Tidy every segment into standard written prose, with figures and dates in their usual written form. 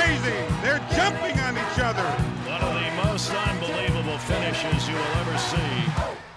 amazing. They're jumping on each other. One of the most unbelievable finishes you will ever see.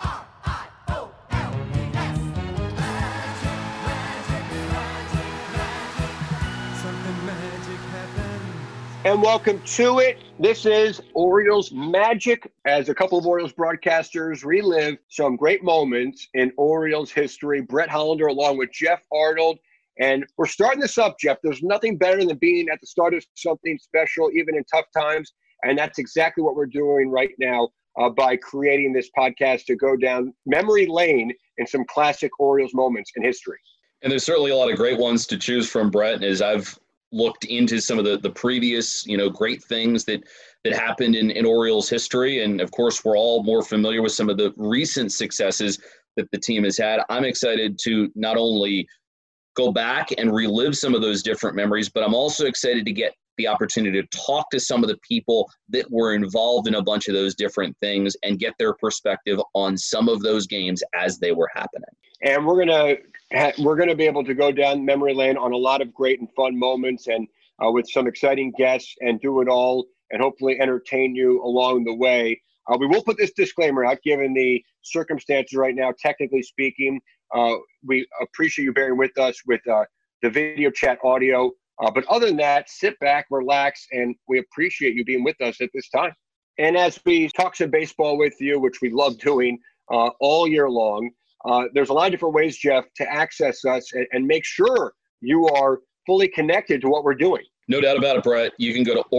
And welcome to it. This is Orioles Magic, as a couple of Orioles broadcasters relive some great moments in Orioles history. Brett Hollander along with Jeff Arnold. And we're starting this up, Jeff. There's nothing better than being at the start of something special, even in tough times. And that's exactly what we're doing right now by creating this podcast to go down memory lane in some classic Orioles moments in history. And there's certainly a lot of great ones to choose from, Brett. As I've looked into some of the previous, great things that happened in Orioles history. And of course, we're all more familiar with some of the recent successes that the team has had. I'm excited to not only go back and relive some of those different memories, but I'm also excited to get the opportunity to talk to some of the people that were involved in a bunch of those different things and get their perspective on some of those games as they were happening. And we're gonna be able to go down memory lane on a lot of great and fun moments, and with some exciting guests, and do it all, and hopefully entertain you along the way. We will put this disclaimer out, given the circumstances right now. Technically speaking, we appreciate you bearing with us with the video chat audio. But other than that, sit back, relax, and we appreciate you being with us at this time. And as we talk some baseball with you, which we love doing all year long, there's a lot of different ways, Jeff, to access us and make sure you are fully connected to what we're doing. No doubt about it, Brett. You can go to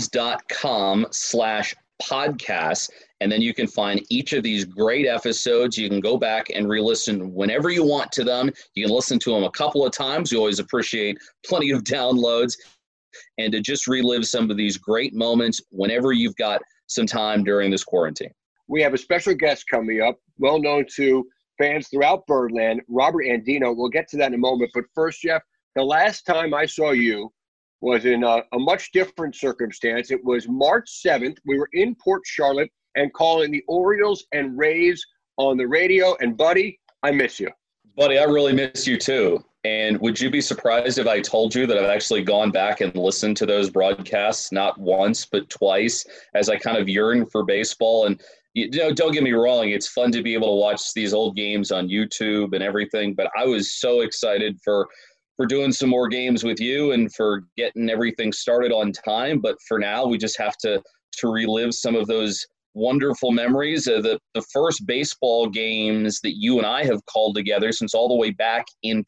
Orioles.com/podcast, and then you can find each of these great episodes. You can go back and re-listen whenever you want to them. You can listen to them a couple of times. We always appreciate plenty of downloads, and to just relive some of these great moments whenever you've got some time during this quarantine. We have a special guest coming up, well known to fans throughout Birdland, Robert Andino. We'll get to that in a moment. But first, Jeff, the last time I saw you was in a much different circumstance. It was March 7th. We were in Port Charlotte and calling the Orioles and Rays on the radio. And, buddy, I miss you. Buddy, I really miss you too. And would you be surprised if I told you that I've actually gone back and listened to those broadcasts, not once, but twice, as I kind of yearn for baseball? And, don't get me wrong, it's fun to be able to watch these old games on YouTube and everything, but I was so excited for doing some more games with you and for getting everything started on time. But for now, we just have to relive some of those wonderful memories of the first baseball games that you and I have called together since all the way back in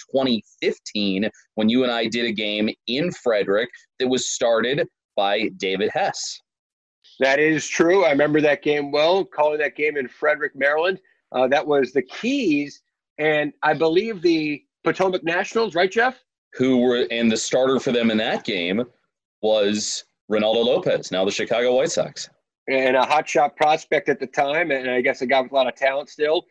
2015, when you and I did a game in Frederick that was started by David Hess. That is true. I remember that game well, calling that game in Frederick, Maryland. That was the Keys and I believe the Potomac Nationals, right, Jeff? And the starter for them in that game was Ronaldo Lopez, now the Chicago White Sox. And a hotshot prospect at the time, and I guess a guy with a lot of talent still.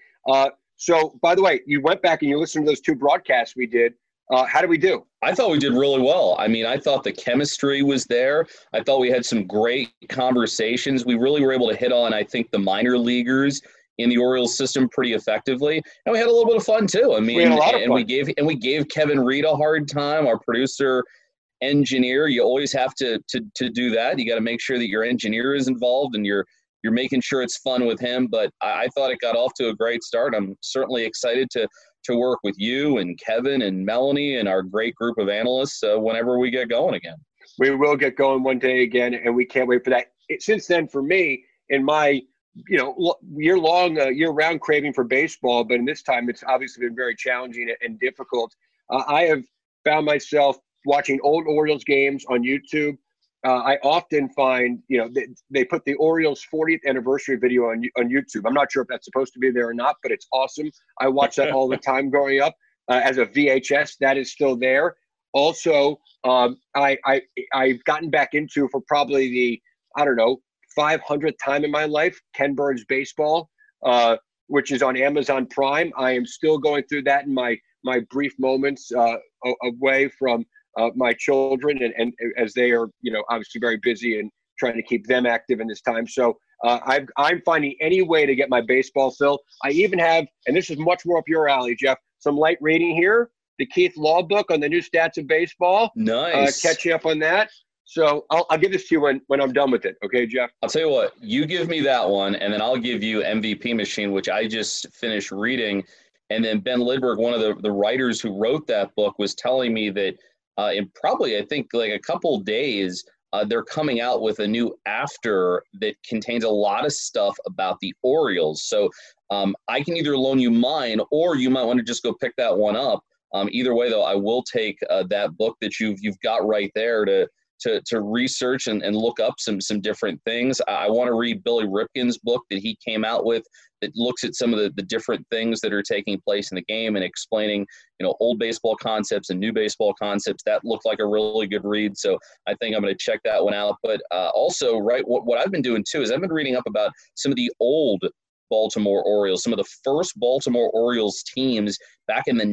So, by the way, you went back and you listened to those two broadcasts we did. How did we do? I thought we did really well. I mean, I thought the chemistry was there. I thought we had some great conversations. We really were able to hit on, I think, the minor leaguers in the Orioles system pretty effectively. And we had a little bit of fun too. I mean, we had a lot of fun. we gave Kevin Reed a hard time, our producer engineer. You always have to do that. You got to make sure that your engineer is involved and you're making sure it's fun with him. But I thought it got off to a great start. I'm certainly excited to work with you and Kevin and Melanie and our great group of analysts whenever we get going again. We will get going one day again, and we can't wait for that. Since then, for me, in my year-round craving for baseball, but in this time it's obviously been very challenging and difficult. I have found myself watching old Orioles games on YouTube. I often find, they put the Orioles 40th anniversary video on YouTube. I'm not sure if that's supposed to be there or not, but it's awesome. I watch that all the time growing up as a VHS. That is still there. Also, I've gotten back into, for probably the, 500th time in my life, Ken Burns Baseball, which is on Amazon Prime. I am still going through that in my brief moments away from my children, and as they are, obviously very busy and trying to keep them active in this time. So I'm finding any way to get my baseball fill. I even have, and this is much more up your alley, Jeff, some light reading here. The Keith Law book on the new stats of baseball. Nice. Catching up on that. So I'll give this to you when I'm done with it. Okay, Jeff? I'll tell you what, you give me that one, and then I'll give you MVP Machine, which I just finished reading. And then Ben Lidberg, one of the writers who wrote that book, was telling me that in probably, I think, like a couple days, they're coming out with a new after that contains a lot of stuff about the Orioles. So I can either loan you mine, or you might want to just go pick that one up. Either way, though, I will take that book that you've got right there to research and look up some different things. I want to read Billy Ripken's book that he came out with that looks at some of the different things that are taking place in the game and explaining, old baseball concepts and new baseball concepts. That looked like a really good read. So I think I'm going to check that one out. But also, right, what I've been doing too is I've been reading up about some of the old Baltimore Orioles, some of the first Baltimore Orioles teams back in the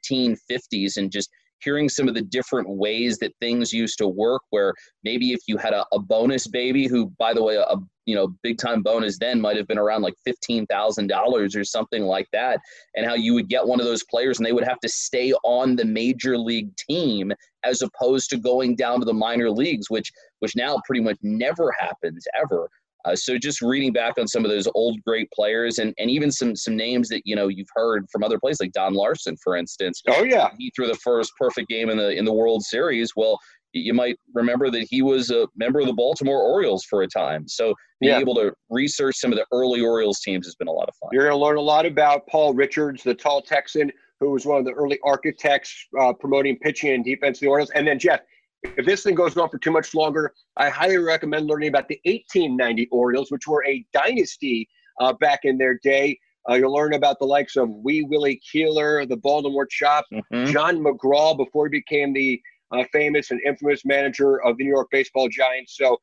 1950s, and just hearing some of the different ways that things used to work, where maybe if you had a bonus baby, who, by the way, a big time bonus then might have been around like $15,000 or something like that, and how you would get one of those players and they would have to stay on the major league team as opposed to going down to the minor leagues, which now pretty much never happens ever. So just reading back on some of those old great players, and even some names that you've heard from other places, like Don Larson, for instance. Oh yeah, he threw the first perfect game in the World Series. Well, you might remember that he was a member of the Baltimore Orioles for a time. So being able to research some of the early Orioles teams has been a lot of fun. You're going to learn a lot about Paul Richards, the tall Texan, who was one of the early architects promoting pitching and defense of the Orioles. And then, Jeff, if this thing goes on for too much longer, I highly recommend learning about the 1890 Orioles, which were a dynasty back in their day. You'll learn about the likes of Wee Willie Keeler, the Baltimore Chop, John McGraw before he became the famous and infamous manager of the New York Baseball Giants. So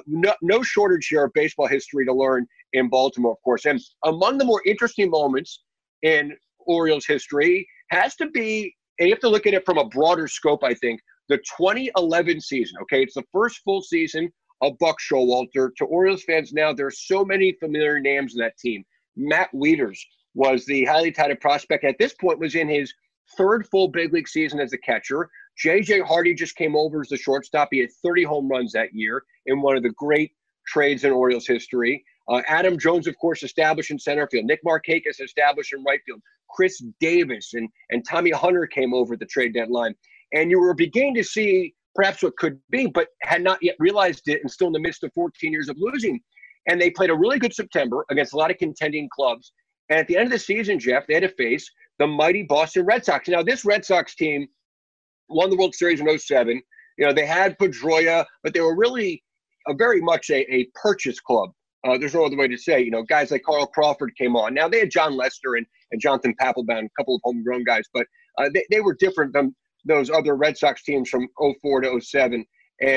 no shortage here of baseball history to learn in Baltimore, of course. And among the more interesting moments in Orioles history has to be, and you have to look at it from a broader scope, I think, the 2011 season. Okay, it's the first full season of Buck Showalter. To Orioles fans now, there are so many familiar names in that team. Matt Wieters was the highly touted prospect. At this point, was in his third full big league season as a catcher. J.J. Hardy just came over as the shortstop. He had 30 home runs that year in one of the great trades in Orioles history. Adam Jones, of course, established in center field. Nick Markakis established in right field. Chris Davis and Tommy Hunter came over at the trade deadline. And you were beginning to see perhaps what could be, but had not yet realized it, and still in the midst of 14 years of losing. And they played a really good September against a lot of contending clubs. And at the end of the season, Jeff, they had to face the mighty Boston Red Sox. Now, this Red Sox team won the World Series in 2007. They had Pedroia, but they were really very much a purchase club. There's no other way to say. Guys like Carl Crawford came on. Now, they had John Lester and Jonathan Papelbon, a couple of homegrown guys, but they were different than those other Red Sox teams from 2004 to 2007.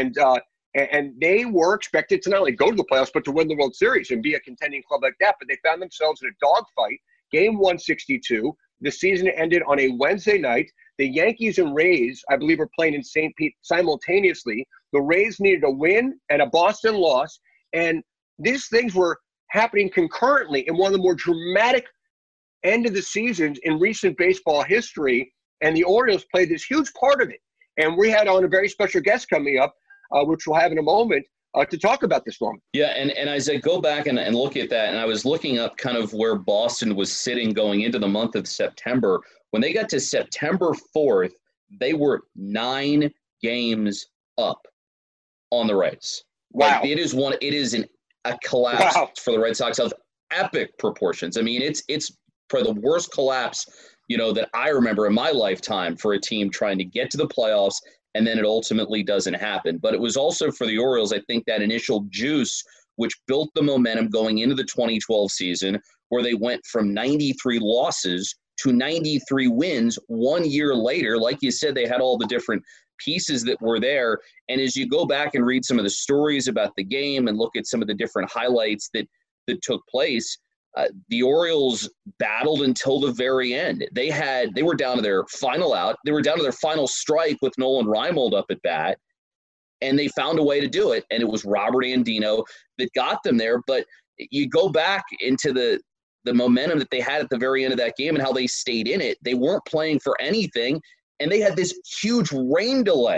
And they were expected to not only go to the playoffs, but to win the World Series and be a contending club like that. But they found themselves in a dogfight. Game 162. The season ended on a Wednesday night. The Yankees and Rays, I believe, were playing in St. Pete simultaneously. The Rays needed a win and a Boston loss. And these things were happening concurrently in one of the more dramatic end of the seasons in recent baseball history. And the Orioles played this huge part of it. And we had on a very special guest coming up, which we'll have in a moment, to talk about this moment. Yeah, and as I go back and look at that, and I was looking up kind of where Boston was sitting going into the month of September. When they got to September 4th, they were 9 games up on the Rays. Wow. Like, it is a collapse for the Red Sox of epic proportions. I mean, it's for the worst collapse that I remember in my lifetime for a team trying to get to the playoffs, and then it ultimately doesn't happen. But it was also for the Orioles, I think, that initial juice, which built the momentum going into the 2012 season, where they went from 93 losses to 93 wins 1 year later. Like you said, they had all the different pieces that were there. And as you go back and read some of the stories about the game and look at some of the different highlights that took place, the Orioles battled until the very end. They were down to their final out. They were down to their final strike with Nolan Reimold up at bat, and they found a way to do it. And it was Robert Andino that got them there. But you go back into the momentum that they had at the very end of that game and how they stayed in it. They weren't playing for anything, and they had this huge rain delay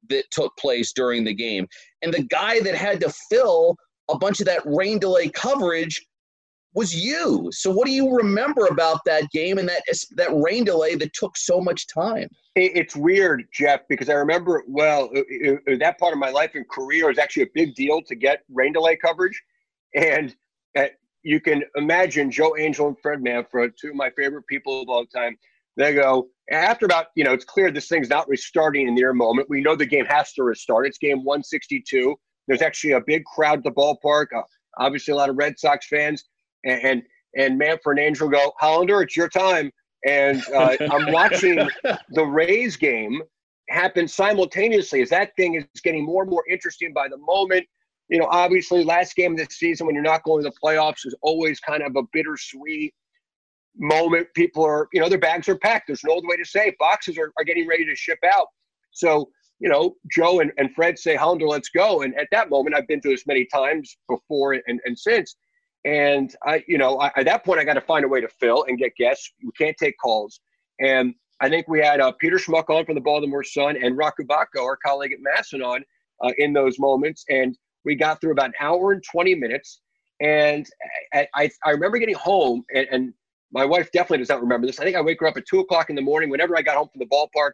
that took place during the game. And the guy that had to fill a bunch of that rain delay coverage was you. So what do you remember about that game and that rain delay that took so much time? It's weird, Jeff, because I remember it well. That part of my life and career was actually a big deal to get rain delay coverage. And you can imagine Joe Angel and Fred Manfred, two of my favorite people of all time. They go, after about, it's clear this thing's not restarting in their moment. We know the game has to restart. It's game 162. There's actually a big crowd at the ballpark. Obviously, a lot of Red Sox fans. And Manfred and Angel go, Hollander, it's your time. And I'm watching the Rays game happen simultaneously as that thing is getting more and more interesting by the moment. Obviously, last game of the season when you're not going to the playoffs is always kind of a bittersweet moment. People are, their bags are packed. There's no other way to say it. Boxes are getting ready to ship out. So, Joe and Fred say, Hollander, let's go. And at that moment, I've been through this many times before and since. And at that point, I got to find a way to fill and get guests. We can't take calls. And I think we had Peter Schmuck on from the Baltimore Sun and Rocco Bacco, our colleague at Masson, on in those moments. And we got through about an hour and 20 minutes. And I remember getting home, and my wife definitely does not remember this. I think I wake her up at 2 o'clock in the morning whenever I got home from the ballpark.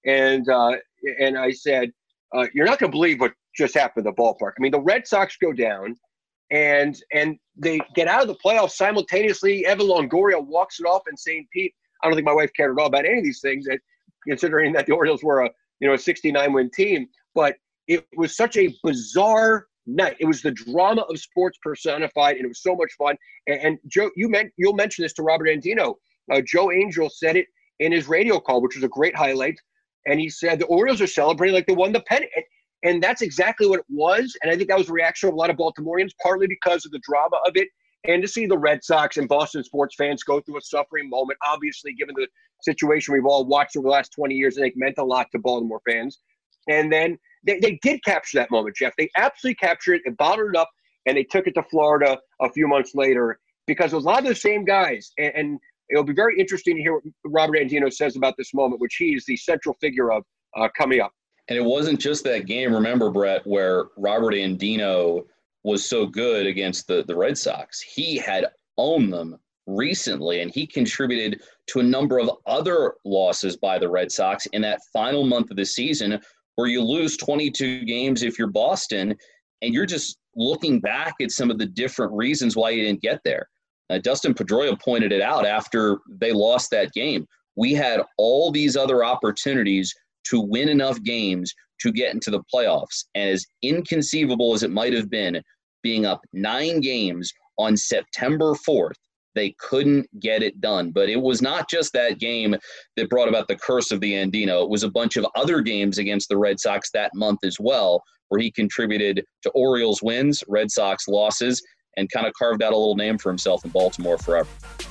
And I said, you're not going to believe what just happened at the ballpark. I mean, the Red Sox go down. And they get out of the playoffs simultaneously. Evan Longoria walks it off in St. Pete. I don't think my wife cared at all about any of these things, considering that the Orioles were a 69-win team. But it was such a bizarre night. It was the drama of sports personified, and it was so much fun. And Joe, you'll mention this to Robert Andino. Joe Angel said it in his radio call, which was a great highlight. And he said the Orioles are celebrating like they won the pennant. And that's exactly what it was. And I think that was the reaction of a lot of Baltimoreans, partly because of the drama of it. And to see the Red Sox and Boston sports fans go through a suffering moment, obviously, given the situation we've all watched over the last 20 years, I think meant a lot to Baltimore fans. And then they did capture that moment, Jeff. They absolutely captured it and bottled it up, and they took it to Florida a few months later because it was a lot of the same guys. And it'll be very interesting to hear what Robert Andino says about this moment, which he is the central figure of coming up. And it wasn't just that game, remember, Brett, where Robert Andino was so good against the Red Sox. He had owned them recently, and he contributed to a number of other losses by the Red Sox in that final month of the season where you lose 22 games if you're Boston, and you're just looking back at some of the different reasons why you didn't get there. Dustin Pedroia pointed it out after they lost that game. We had all these other opportunities to win enough games to get into the playoffs. And as inconceivable as it might have been, being up 9 games on September 4th, they couldn't get it done. But it was not just that game that brought about the curse of the Andino. It was a bunch of other games against the Red Sox that month as well, where he contributed to Orioles wins, Red Sox losses, and kind of carved out a little name for himself in Baltimore forever.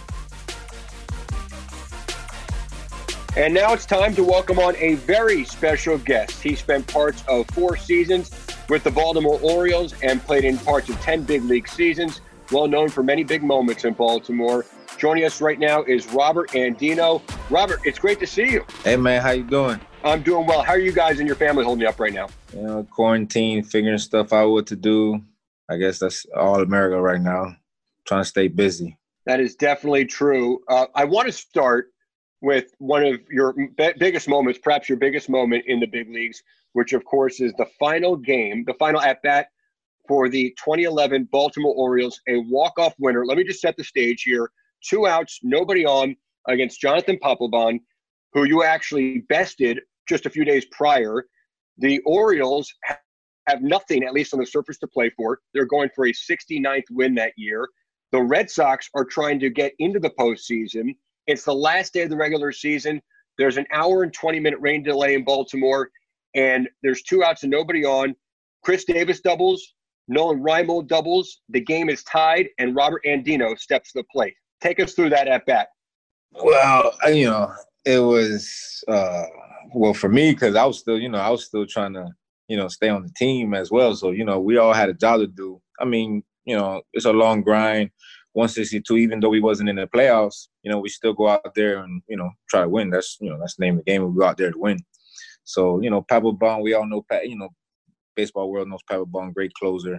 And now it's time to welcome on a very special guest. He spent parts of 4 seasons with the Baltimore Orioles and played in parts of 10 big league seasons, well known for many big moments in Baltimore. Joining us right now is Robert Andino. Robert, it's great to see you. Hey, man, how you doing? I'm doing well. How are you guys and your family holding up right now? Quarantine, figuring stuff out, what to do. I guess that's all America right now, trying to stay busy. That is definitely true. I want to start with one of your biggest moments, perhaps your biggest moment in the big leagues, which, of course, is the final game, the final at-bat for the 2011 Baltimore Orioles, a walk-off winner. Let me just set the stage here. 2 outs, nobody on, against Jonathan Papelbon, who you actually bested just a few days prior. The Orioles have nothing, at least on the surface, to play for. They're going for a 69th win that year. The Red Sox are trying to get into the postseason. It's the last day of the regular season. There's an hour and 20-minute rain delay in Baltimore, and there's 2 outs and nobody on. Chris Davis doubles, Nolan Reimold doubles. The game is tied, and Robert Andino steps to the plate. Take us through that at-bat. Well, it was for me, because I was still trying to, stay on the team as well. So, we all had a job to do. I mean, it's a long grind. 162, even though we wasn't in the playoffs, we still go out there and, try to win. That's the name of the game. We go out there to win. So, you know, Papelbon, we all know, you know, baseball world knows Papelbon, great closer.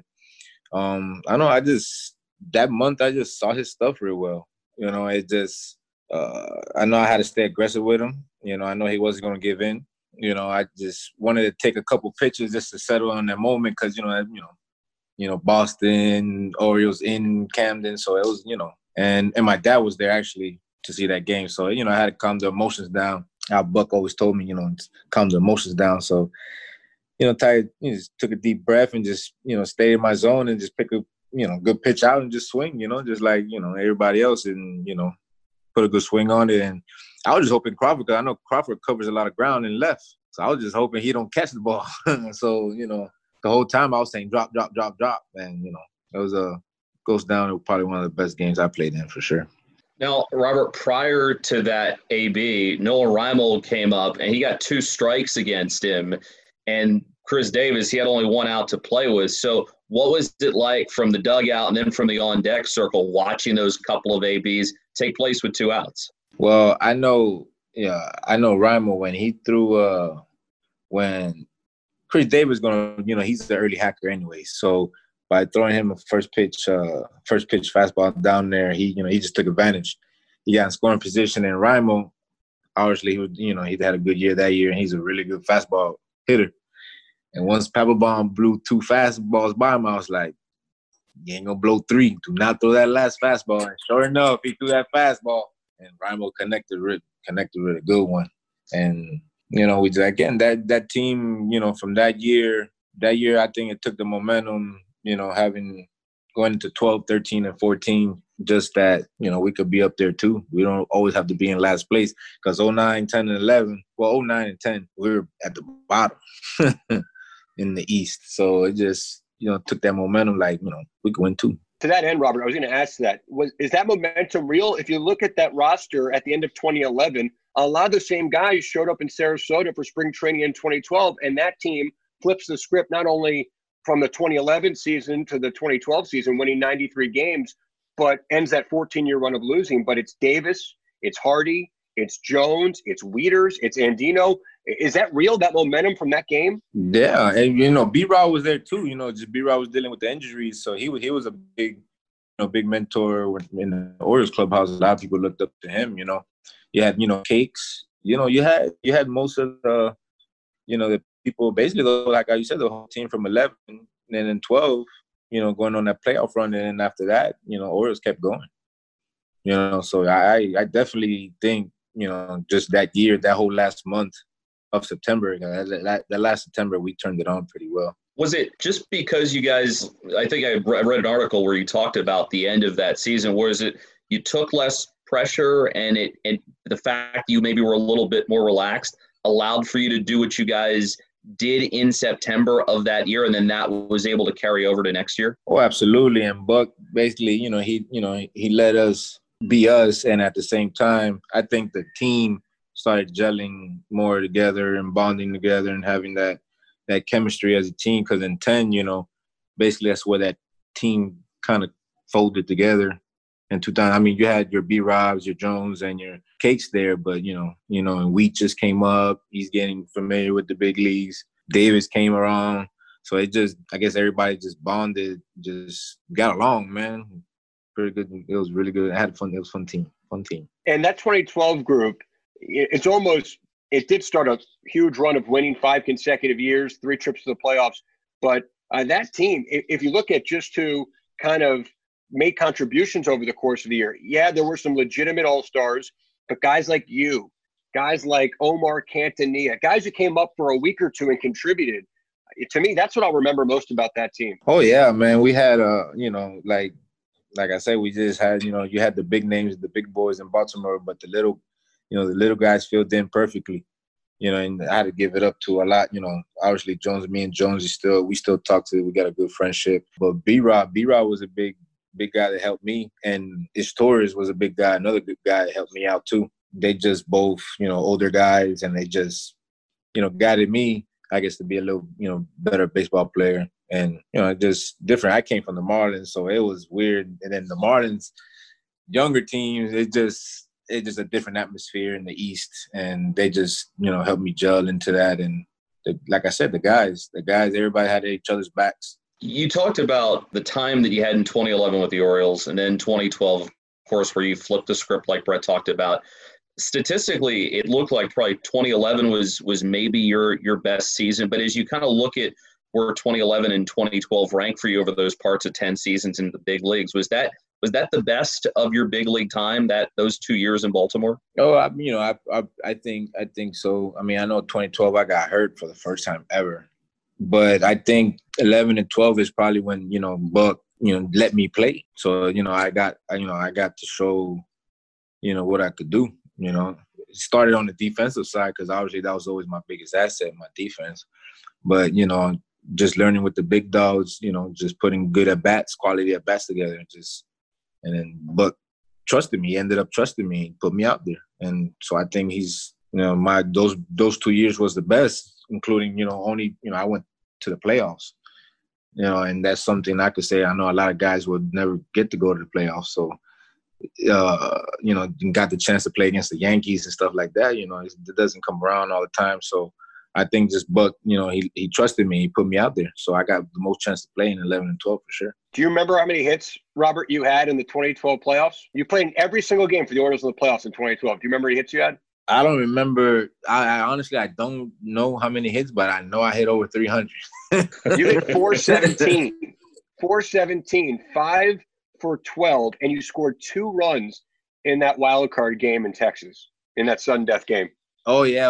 I know that month I just saw his stuff real well. You know, it just, I know I had to stay aggressive with him. You know, I know he wasn't going to give in. You know, I just wanted to take a couple pitches just to settle on that moment because, you know, Boston, Orioles in Camden. So it was, you know, and my dad was there actually to see that game. So, you know, I had to calm the emotions down. Our Buck always told me, you know, calm the emotions down. So, you know, just took a deep breath and just, you know, stay in my zone and just pick a, you know, good pitch out and just swing, you know, just like, you know, everybody else and, you know, put a good swing on it. And I was just hoping Crawford, because I know Crawford covers a lot of ground and left. So I was just hoping he don't catch the ball. So, you know, the whole time I was saying drop, drop, drop, drop. And, you know, it was goes down to probably one of the best games I played in for sure. Now, Robert, prior to that AB, Noah Reimold came up and he got 2 strikes against him. And Chris Davis, he had only 1 out to play with. So what was it like from the dugout and then from the on-deck circle watching those couple of ABs take place with 2 outs? Well, I know Reimold when he threw when Chris Davis going to, you know, he's the early hacker anyway. So by throwing him a first pitch fastball down there, he just took advantage. He got in scoring position, and Reimold, obviously, he had a good year that year, and he's a really good fastball hitter. And once Papelbon blew 2 fastballs by him, I was like, you ain't gonna blow 3. Do not throw that last fastball. And sure enough, he threw that fastball, and Reimold connected with a good one. And you know, again that team, you know, from that year, I think it took the momentum. You know, going into 12, 13, and 14, just that, you know, we could be up there too. We don't always have to be in last place because 09, 10, and 11, well, 09 and 10, we were at the bottom in the East. So it just, you know, took that momentum like, you know, we could win too. To that end, Robert, I was going to ask that. Is that momentum real? If you look at that roster at the end of 2011, a lot of the same guys showed up in Sarasota for spring training in 2012, and that team flips the script not only from the 2011 season to the 2012 season, winning 93 games, but ends that 14-year run of losing. But it's Davis, it's Hardy, it's Jones, it's Wieters, it's Andino. Is that real, that momentum from that game? Yeah, and, you know, B-Rod was there too. You know, just B-Rod was dealing with the injuries, so he was a big mentor in the Orioles clubhouse. A lot of people looked up to him, you know. You had, you know, Cakes. You know, you had most of the, you know, the people, basically, like you said, the whole team from 11 and then in 12, you know, going on that playoff run. And then after that, you know, Orioles kept going. You know, so I definitely think, you know, just that year, that whole last month of September, that last September, we turned it on pretty well. Was it just because you guys, I think I read an article where you talked about the end of that season, was it you took less pressure and the fact you maybe were a little bit more relaxed allowed for you to do what you guys did in September of that year, and then that was able to carry over to next year? Oh, absolutely. And Buck basically, he let us be us, and at the same time, I think the team started gelling more together and bonding together and having that chemistry as a team. Because in 10, you know, basically that's where that team kind of folded together. In 2000, I mean, you had your B-Robs, your Jones, and your Cakes there, but you know, and Wheat just came up. He's getting familiar with the big leagues. Davis came around, so I guess everybody just bonded, just got along, man. Pretty good. It was really good. I had fun. It was fun team. And that 2012 group, it did start a huge run of winning 5 consecutive years, 3 trips to the playoffs. But that team, if you look at just who kind of made contributions over the course of the year, yeah, there were some legitimate all-stars, but guys like you, guys like Omar Cantanilla, guys who came up for a week or two and contributed. To me, that's what I'll remember most about that team. Oh, yeah, man. We had, like I said, we just had, you had the big names, the big boys in Baltimore, but the little guys filled in perfectly, and I had to give it up to a lot, obviously me and Jones, we still talk to, we got a good friendship. But B-Rob was a big guy that helped me, and Ish Torres was a big guy, another good guy that helped me out too. They just both, older guys, and they just, guided me, I guess, to be a little, better baseball player. And, just different. I came from the Marlins, so it was weird. And then the Marlins, younger teams, it just, it's just a different atmosphere in the East, and they just, helped me gel into that. And like I said, the guys, everybody had each other's backs. You talked about the time that you had in 2011 with the Orioles, and then 2012, of course, where you flipped the script like Brett talked about. Statistically, it looked like probably 2011 was maybe your best season. But as you kind of look at where 2011 and 2012 ranked for you over those parts of 10 seasons in the big leagues, was that the best of your big league time, those 2 years in Baltimore? Oh, I think so. I mean, I know 2012 I got hurt for the first time ever, but I think 11 and 12 is probably when Buck let me play. So I got to show what I could do. It started on the defensive side because obviously that was always my biggest asset, my defense. But just learning with the big dogs, just putting good at bats, quality at bats together, and then Buck trusted me. He ended up trusting me and put me out there. And so I think he's, those 2 years was the best, including, I went to the playoffs, and that's something I could say. I know a lot of guys would never get to go to the playoffs. So, got the chance to play against the Yankees and stuff like that. It doesn't come around all the time. So I think just Buck, he trusted me. He put me out there. So I got the most chance to play in 11 and 12 for sure. Do you remember how many hits, Robert, you had in the 2012 playoffs? You played in every single game for the Orioles in the playoffs in 2012. Do you remember how many hits you had? I don't remember. I honestly, I don't know how many hits, but I know I hit over 300. You hit 417. 417, 5 for 12, and you scored 2 runs in that wild card game in Texas, in that sudden death game. Oh yeah.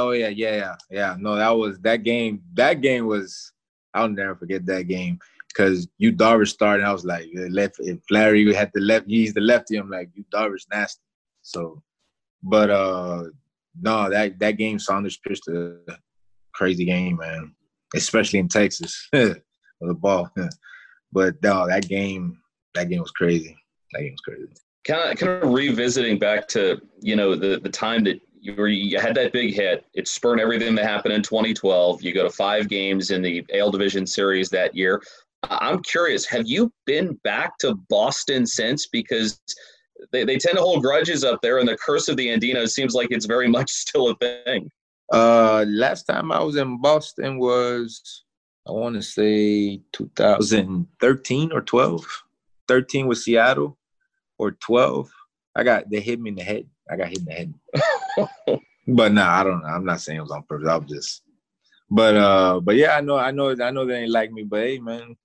No, that game. That game was, I'll never forget that game because Yu Darvish started. And I was like, if Flaherty had the left, he's the lefty. I'm like, Yu Darvish nasty. So, but no, that game, Saunders pitched a crazy game, man, especially in Texas with the ball. But no, that game was crazy. That game was crazy. Kind of revisiting back to the time that you had that big hit. It spurred everything that happened in 2012. You go to 5 games in the AL Division Series that year. I'm curious, have you been back to Boston since? Because they tend to hold grudges up there, and the curse of the Andinos seems like it's very much still a thing. Last time I was in Boston was, I want to say 2013 or 12. 13 with Seattle, or 12. They hit me in the head. I got hit in the head. But no, I don't know. I'm not saying it was on purpose. I was just, but yeah, I know they ain't like me. But hey, man,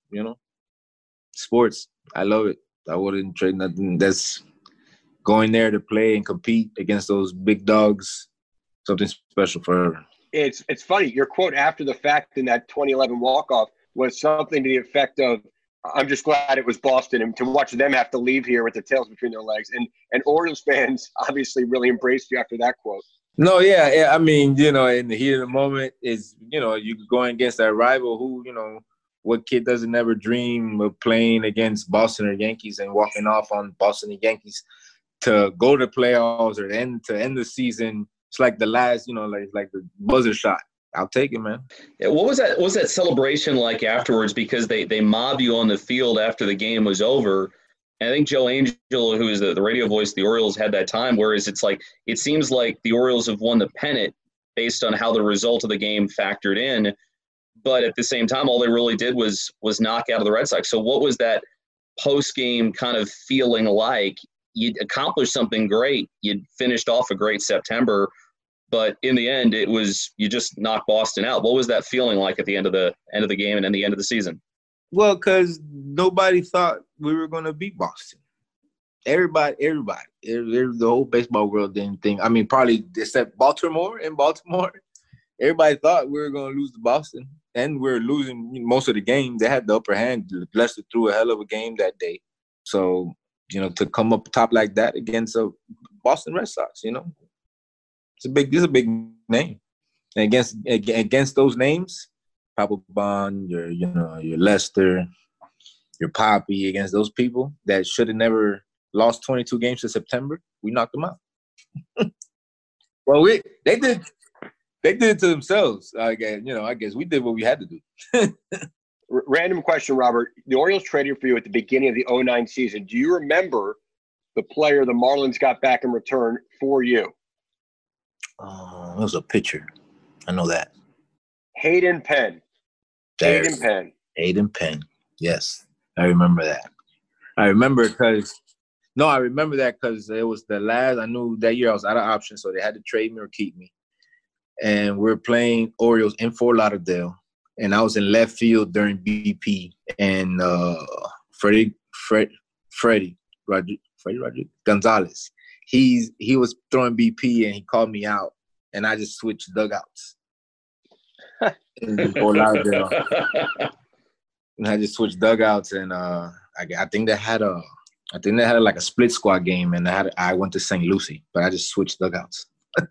sports. I love it. I wouldn't trade nothing. That's going there to play and compete against those big dogs. Something special forever. It's funny. Your quote after the fact in that 2011 walk-off was something to the effect of, I'm just glad it was Boston, and to watch them have to leave here with their tails between their legs. And Orioles fans obviously really embraced you after that quote. No, yeah. I mean, in the heat of the moment is, you're going against that rival who, what kid doesn't ever dream of playing against Boston or Yankees and walking off on Boston and Yankees to go to playoffs or to end the season. It's like the last, like the buzzer shot. I'll take it, man. Yeah, what was that celebration like afterwards? Because they mobbed you on the field after the game was over. And I think Joe Angel, who is the radio voice of the Orioles, had that time. Whereas it seems like the Orioles have won the pennant based on how the result of the game factored in. But at the same time, all they really did was knock out of the Red Sox. So what was that post-game kind of feeling like? You'd accomplished something great. You'd finished off a great September. But in the end, it was you just knocked Boston out. What was that feeling like at the end of the game and then the end of the season? Well, because nobody thought we were going to beat Boston. Everybody, the whole baseball world didn't think. I mean, probably except Baltimore. In Baltimore, everybody thought we were going to lose to Boston, and we were losing most of the game. They had the upper hand. Lester threw a hell of a game that day. So, to come up top like that against a Boston Red Sox, this is a big name. And against those names, Papa Bond, your Lester, your Poppy, against those people that should have never lost 22 games in September, we knocked them out. Well, they did it to themselves. I guess we did what we had to do. Random question, Robert. The Orioles traded for you at the beginning of the 2009 season. Do you remember the player the Marlins got back in return for you? It was a pitcher. I know that. Hayden Penn. Hayden Penn. Hayden Penn. Yes, I remember that. I remember that because it was the last. I knew that year I was out of options, so they had to trade me or keep me. And we were playing Orioles in Fort Lauderdale, and I was in left field during BP, and Freddie Gonzalez. He was throwing BP, and he called me out, and I just switched dugouts. in Fort Lauderdale. And I just switched dugouts, and I think they had like a split squad game, and I went to St. Lucie, but I just switched dugouts.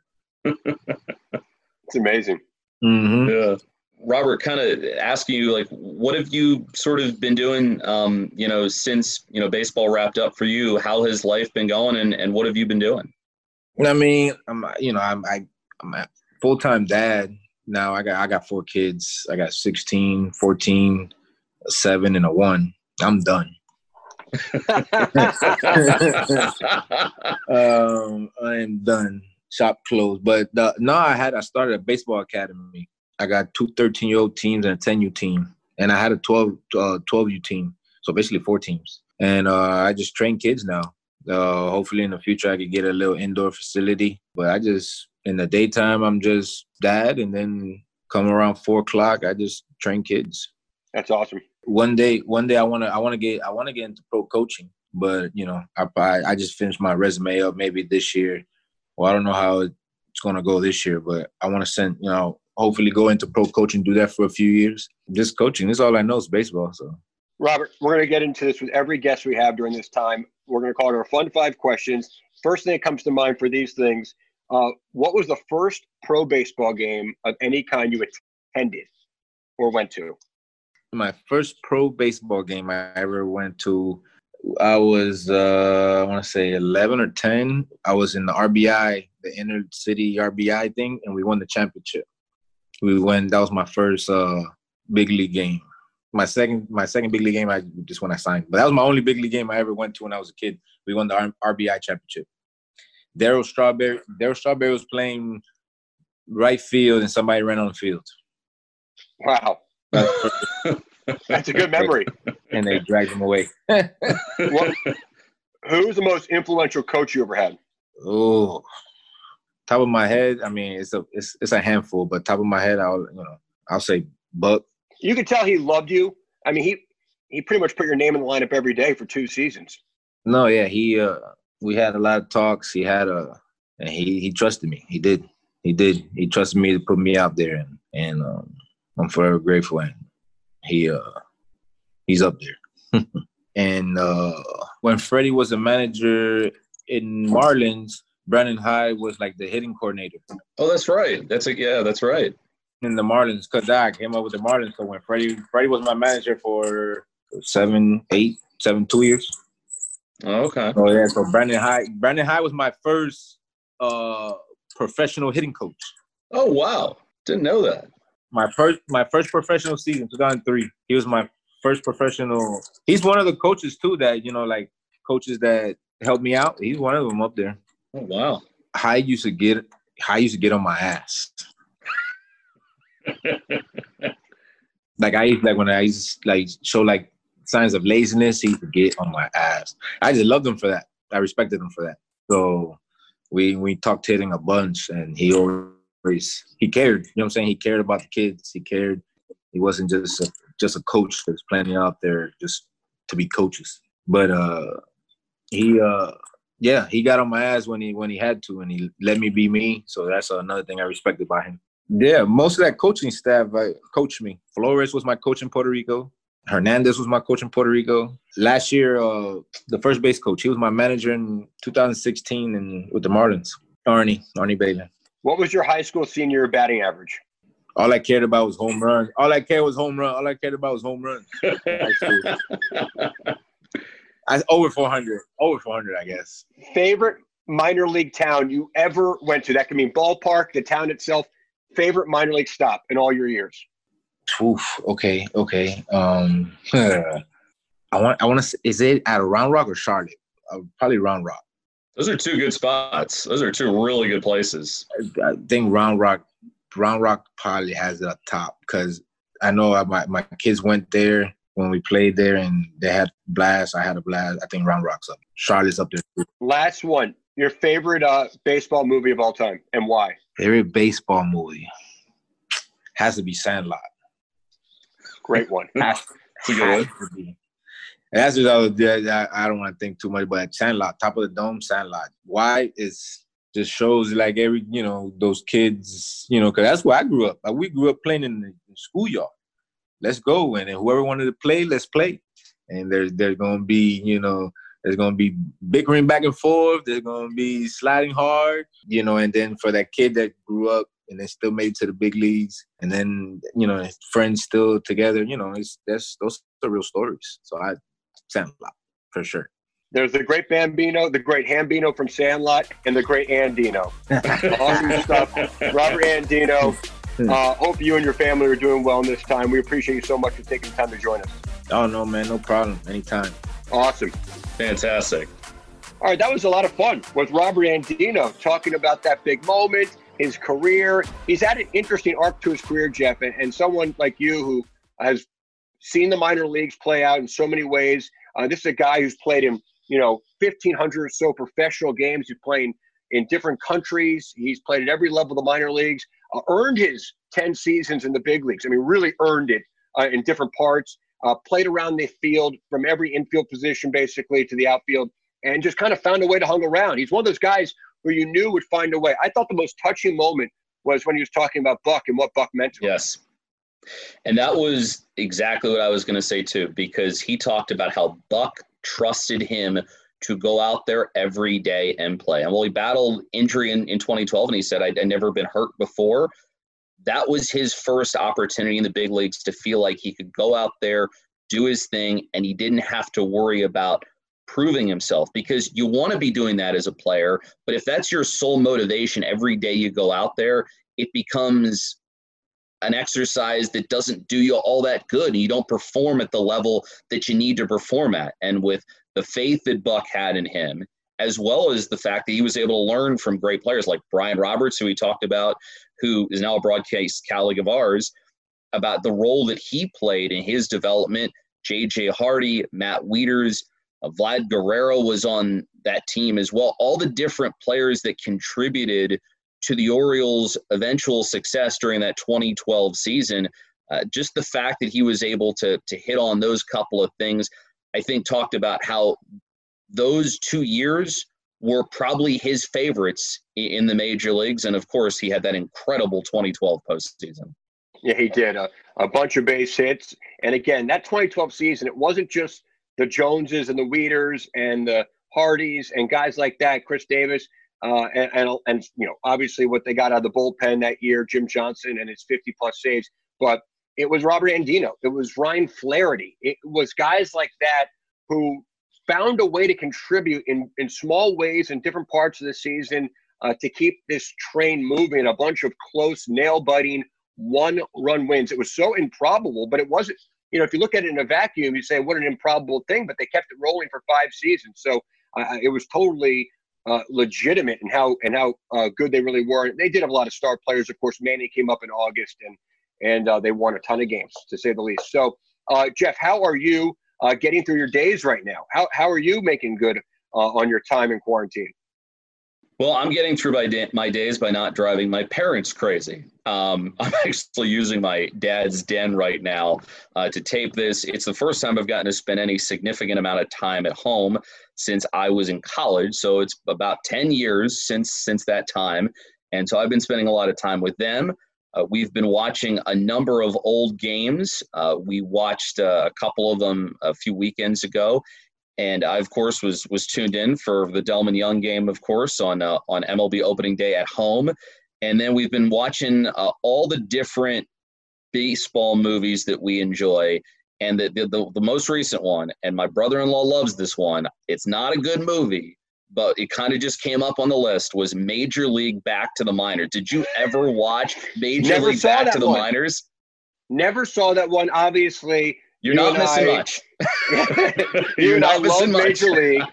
It's amazing. Mm-hmm. Yeah. Robert, kind of asking you, like, what have you sort of been doing, since, baseball wrapped up for you? How has life been going, and what have you been doing? I mean, I'm a full-time dad now. I got 4 kids. I got 16, 14, a 7, and a 1. I'm done. I am done. Shop closed. But I started a baseball academy. I got 2 13-year-old teams and a 10U team, and I had a 12U team. So basically 4 teams. And I just train kids now. Hopefully in the future I could get a little indoor facility. But in the daytime, I'm just dad, and then come around 4 o'clock, I just train kids. That's awesome. One day I want to get into pro coaching, but I just finished my resume up maybe this year. Well, I don't know how it's going to go this year, but I want to hopefully go into pro coaching, do that for a few years. Just coaching. This is all I know is baseball. So, Robert, we're going to get into this with every guest we have during this time. We're going to call it our Fun 5 questions. First thing that comes to mind for these things, what was the first pro baseball game of any kind you attended or went to? My first pro baseball game I ever went to, I was, I want to say 11 or 10. I was in the RBI, the inner city RBI thing, and we won the championship. That was my first big league game. My second big league game, just when I signed. But that was my only big league game I ever went to when I was a kid. We won the RBI championship. Darryl Strawberry was playing right field, and somebody ran on the field. Wow. That's a good memory. And they dragged him away. Who's the most influential coach you ever had? Oh, top of my head, I mean, it's a handful, but top of my head, I'll say Buck. You could tell he loved you. I mean, he pretty much put your name in the lineup every day for 2 seasons. No, yeah, we had a lot of talks. And he trusted me. He did. He trusted me to put me out there, and I'm forever grateful. And he's up there. And when Freddie was a manager in Marlins, Brandon Hyde was like the hitting coordinator. Oh, that's right. That's right. In the Marlins, because I came up with the Marlins. So when Freddie was my manager for 2 years. Oh, okay. Oh yeah. So Brandon Hyde was my first professional hitting coach. Oh wow, didn't know that. My first professional season, 2003. He was my first professional. He's one of the coaches too that like coaches that helped me out. He's one of them up there. Oh wow. Hyde used to get on my ass. When I used to show signs of laziness, he used to get on my ass. I just loved him for that. I respected him for that. So we talked hitting a bunch, and he cared. You know what I'm saying? He cared about the kids. He cared. He wasn't just a coach that's planning out there just to be coaches. But he got on my ass when he had to, and he let me be me. So that's another thing I respected about him. Yeah, most of that coaching staff coached me. Flores was my coach in Puerto Rico. Hernandez was my coach in Puerto Rico. Last year, the first base coach, he was my manager in 2016 with the Marlins. Arnie Bailey. What was your high school senior batting average? All I cared about was home run. All I cared about was home run. Over 400. Over 400, I guess. Favorite minor league town you ever went to? That could mean ballpark, the town itself. Favorite minor league stop in all your years? Oof. Okay. I want to. Is it at Round Rock or Charlotte? probably Round Rock. Those are two good spots. Those are two really good places. I think Round Rock probably has it up top because I know my kids went there when we played there and they had blast. I had a blast. I think Round Rock's up. Charlotte's up there. Last one. Your favorite baseball movie of all time and why? Favorite baseball movie has to be Sandlot. Great one. Has to be. And that's just I don't want to think too much, but Sandlot, Top of the Dome, Sandlot. Why is just shows like every those kids because that's where I grew up. Like, we grew up playing in the schoolyard. Let's go, and then whoever wanted to play, let's play. And there's gonna be there's gonna be bickering back and forth. There's gonna be sliding hard, and then for that kid that grew up and then still made it to the big leagues, and then friends still together. Those are real stories. So I Sandlot for sure. There's the great Bambino, the great Hambino from Sandlot, and the great Andino. Awesome stuff. Robert Andino, hope you and your family are doing well in this time. We appreciate you so much for taking the time to join us. Oh, no, man. No problem. Anytime. Awesome. Fantastic. All right, that was a lot of fun with Robert Andino talking about that big moment, his career. He's had an interesting arc to his career, Jeff, and someone like you who has seen the minor leagues play out in so many ways. This is a guy who's played in 1,500 or so professional games. He's playing in different countries. He's played at every level of the minor leagues, earned his 10 seasons in the big leagues. I mean, really earned it in different parts, played around the field from every infield position basically to the outfield, and just kind of found a way to hang around. He's one of those guys who you knew would find a way. I thought the most touching moment was when he was talking about Buck and what Buck meant to him. Yes. And that was exactly what I was going to say too, because he talked about how Buck trusted him to go out there every day and play. And he battled injury in 2012, and he said, I'd never been hurt before. That was his first opportunity in the big leagues to feel like he could go out there, do his thing, and he didn't have to worry about proving himself, because you want to be doing that as a player. But if that's your sole motivation every day you go out there, it becomes an exercise that doesn't do you all that good. You don't perform at the level that you need to perform at. And with the faith that Buck had in him, as well as the fact that he was able to learn from great players like Brian Roberts, who we talked about, who is now a broadcast colleague of ours, about the role that he played in his development. J.J. Hardy, Matt Wieters, Vlad Guerrero was on that team as well. All the different players that contributed to the Orioles' eventual success during that 2012 season, just the fact that he was able to hit on those couple of things, I think talked about how those 2 years were probably his favorites in the major leagues. And, of course, he had that incredible 2012 postseason. Yeah, he did. A bunch of base hits. And, again, that 2012 season, it wasn't just the Joneses and the Wieters and the Hardys and guys like that, Chris Davis, and obviously what they got out of the bullpen that year, Jim Johnson and his 50-plus saves. But it was Robert Andino. It was Ryan Flaherty. It was guys like that who found a way to contribute in small ways in different parts of the season to keep this train moving, a bunch of close, nail-biting, one-run wins. It was so improbable, but it wasn't. If you look at it in a vacuum, you say, what an improbable thing, but they kept it rolling for 5 seasons. So it was totally legitimate in how good they really were. They did have a lot of star players. Of course, Manny came up in August, and they won a ton of games, to say the least. So, Jeff, how are you getting through your days right now? How are you making good on your time in quarantine? Well, I'm getting through my days by not driving my parents crazy. I'm actually using my dad's den right now to tape this. It's the first time I've gotten to spend any significant amount of time at home since I was in college. So it's about 10 years since that time. And so I've been spending a lot of time with them. We've been watching a number of old games. We watched a couple of them a few weekends ago. And I, of course, was tuned in for the Delman Young game, of course, on MLB opening day at home. And then we've been watching all the different baseball movies that we enjoy. And the most recent one, and my brother-in-law loves this one, it's not a good movie, but it kind of just came up on the list, was Major League Back to the Minors. Did you ever watch Major League Back to the Minors? Never saw that one, obviously. You're not missing much. You and I love Major League.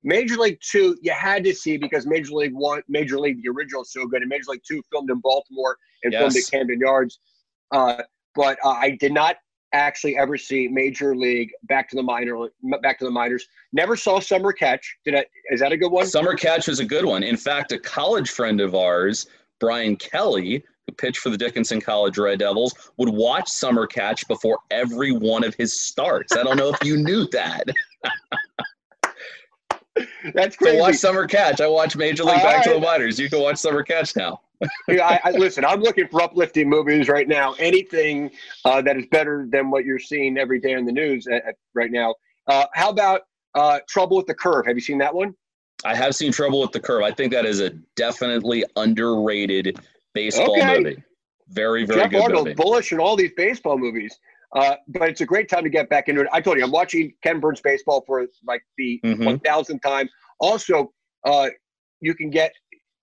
Major League 2, you had to see because Major League 1, Major League, the original is so good, and Major League 2 filmed in Baltimore and filmed at Camden Yards. But I did not actually ever see Major League back to the minors. Never saw Summer Catch. Is that a good one? Summer Catch was a good one. In fact, a college friend of ours, Brian Kelly, who pitched for the Dickinson College Red Devils, would watch Summer Catch before every one of his starts. I don't know if you knew that. That's crazy. So watch Summer Catch. I watch Major League back to the minors. You can watch Summer Catch now. Listen, I'm looking for uplifting movies right now. Anything that is better than what you're seeing every day in the news right now. How about Trouble with the Curve? Have you seen that one? I have seen Trouble with the Curve. I think that is a definitely underrated baseball movie. Very, very good Arnold, movie. Bullish in all these baseball movies. But it's a great time to get back into it. I told you, I'm watching Ken Burns baseball for like the 1,000th time. Also, you can get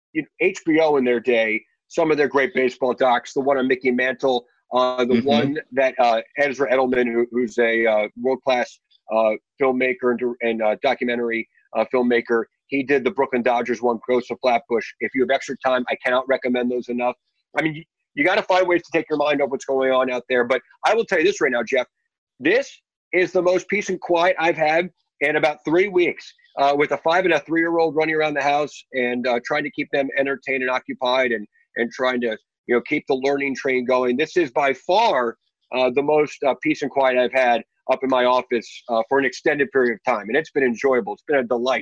HBO in their day, some of their great baseball docs, the one on Mickey Mantle, the one that Ezra Edelman, who's a world-class filmmaker and documentary filmmaker, he did the Brooklyn Dodgers one, Ghost of Flatbush. If you have extra time, I cannot recommend those enough. I mean, you got to find ways to take your mind off what's going on out there. But I will tell you this right now, Jeff. This is the most peace and quiet I've had in about 3 weeks with a 5- and a 3-year-old running around the house and trying to keep them entertained and occupied and trying to keep the learning train going. This is by far the most peace and quiet I've had up in my office for an extended period of time. And it's been enjoyable. It's been a delight.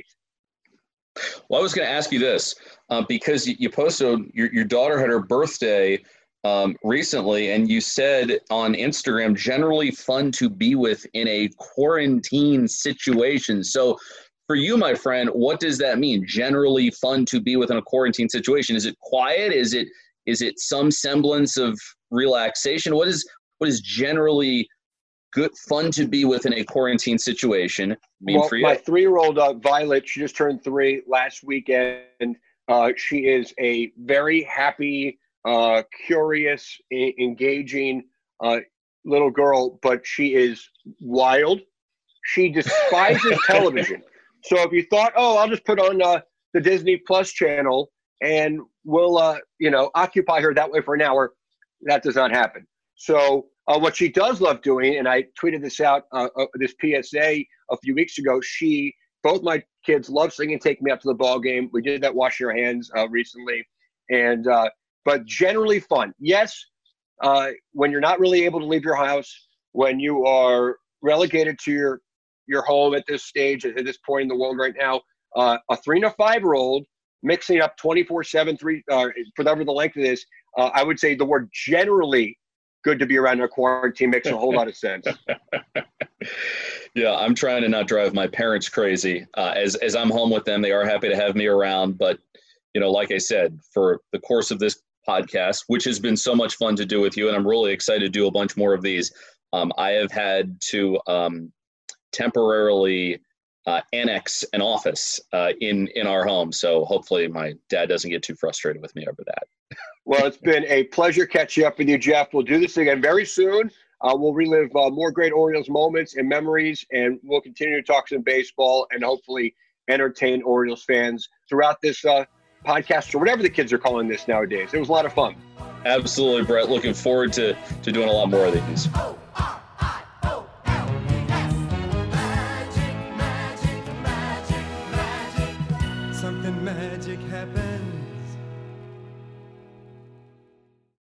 Well, I was going to ask you this because you posted your daughter had her birthday recently, and you said on Instagram, generally fun to be with in a quarantine situation. So for you, my friend, what does that mean? Generally fun to be with in a quarantine situation? Is it quiet? Is it some semblance of relaxation? What is generally good fun to be with in a quarantine situation mean for you? My 3-year-old Violet, she just turned 3 last weekend. She is a very happy, curious, engaging little girl, but she is wild. She despises television. So if you thought, I'll just put on the Disney Plus channel and we'll, occupy her that way for an hour, that does not happen. So what she does love doing, and I tweeted this out, this PSA a few weeks ago, both my kids love singing Take Me Out to the Ball Game. We did that Wash Your Hands recently. And but generally fun. Yes, when you're not really able to leave your house, when you are relegated to your home at this stage, at this point in the world right now, a 3 and a 5-year-old mixing up 24/7, for whatever the length of this, I would say the word generally good to be around in a quarantine makes a whole lot of sense. Yeah, I'm trying to not drive my parents crazy. As I'm home with them, they are happy to have me around. But, like I said, for the course of this podcast, which has been so much fun to do with you, and I'm really excited to do a bunch more of these, I have had to temporarily annex an office in our home. So hopefully my dad doesn't get too frustrated with me over that. Well, it's been a pleasure catching up with you, Jeff. We'll do this again very soon. We'll relive more great Orioles moments and memories, and we'll continue to talk some baseball and hopefully entertain Orioles fans throughout this podcast, or whatever the kids are calling this nowadays. It was a lot of fun. Absolutely, Brett. Looking forward to doing a lot more of these.